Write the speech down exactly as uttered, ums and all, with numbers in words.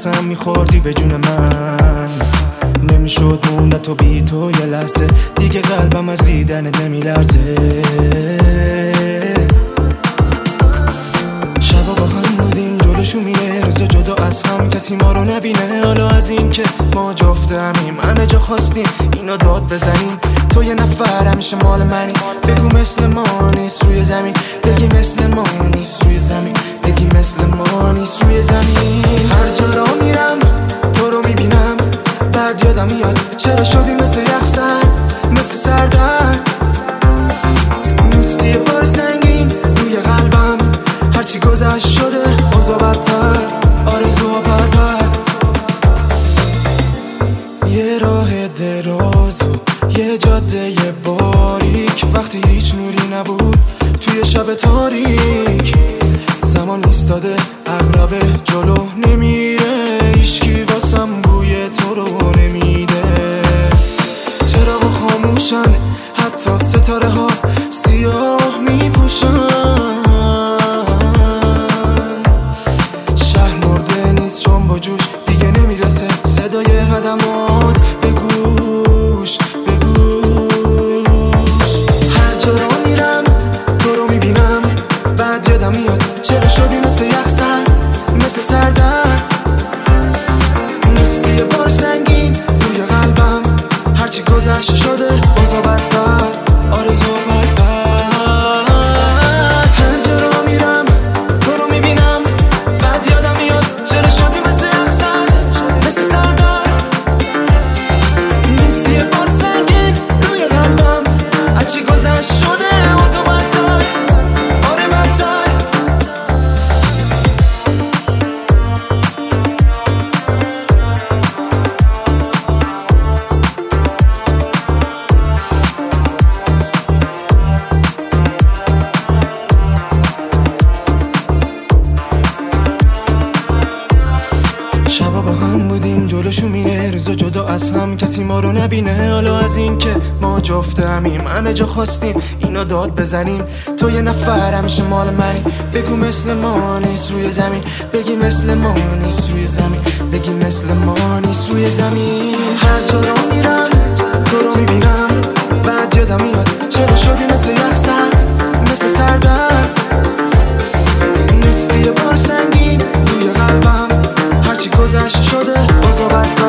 قسم میخوردی به جون من، نمیشد موند تو بی تو یه لحظه دیگه، قلبم از دیدنت نمیلرزه. شبا با هم بودیم جلوشو میره، روزا جدا از هم کسی ما رو نبینه. حالا از این که ما جفتمیم همه جا خواستیم اینو داد بزنیم، تو یه نفر همیشه مال منی. بگو مثل ما نیست روی زمین، بگی مثل ما نیست روی زمین، بگی مثل ما نیست روی زمین. هر جا را میرم تو رو میبینم، بعد یادم میاد چرا شدی مثل یخسر، مثل سردرد. نیستی یه بار سنگین روی قلبم، هرچی گذشت شده اوضاع بدتر، آرزوها پرپر. یه راه دراز و یه جاده باریک، وقتی هیچ نوری نبود توی شب تاریک. زمان ایستاده عقربه جلو نمیره، هیچکی واسم بوی تو رو نمیده. چراغ خاموشن حتی ستاره ها سیاه میپوشن، شهر مرده نیست چون با جوش دیگه نمیرسه صدای قدمات به گوش به گوش. هر جا را میرم تو رو میبینم، بعد یادم میاد چرا شدی مثل یخسر، مثل سردرد. نیستی یه بار سنگین روی قلبم، هرچی گذشت شده اوضاع بدتر، آرزو پرپر. هر جا را میرم تو رو میبینم، بعد یادم میاد چرا شدی مثل یخسر، مثل سردرد. نیستی یه بار سنگین روی قلبم، هرچی گذشت شده اوضاع بدتر، آره بدتر. شبا با هم بودیم جلوشو مینه، روزا جدا از هم کسی ما رو نبینه. حالا از این که ما جفتمیم همه جا خواستیم اینو داد بزنیم، تو یه نفر همیشه مال منی. بگو مثل ما نیست روی زمین، بگی مثل ما نیست روی زمین، بگی مثل ما نیست روی زمین. هر جا را میرم تو رو میبینم، بعد یادم میاد چرا شدی مثل یخسر، مثل سردرد. نیستی یه بار سنگین روی قلبم، هرچی گذشت شده اوضاع بدتر.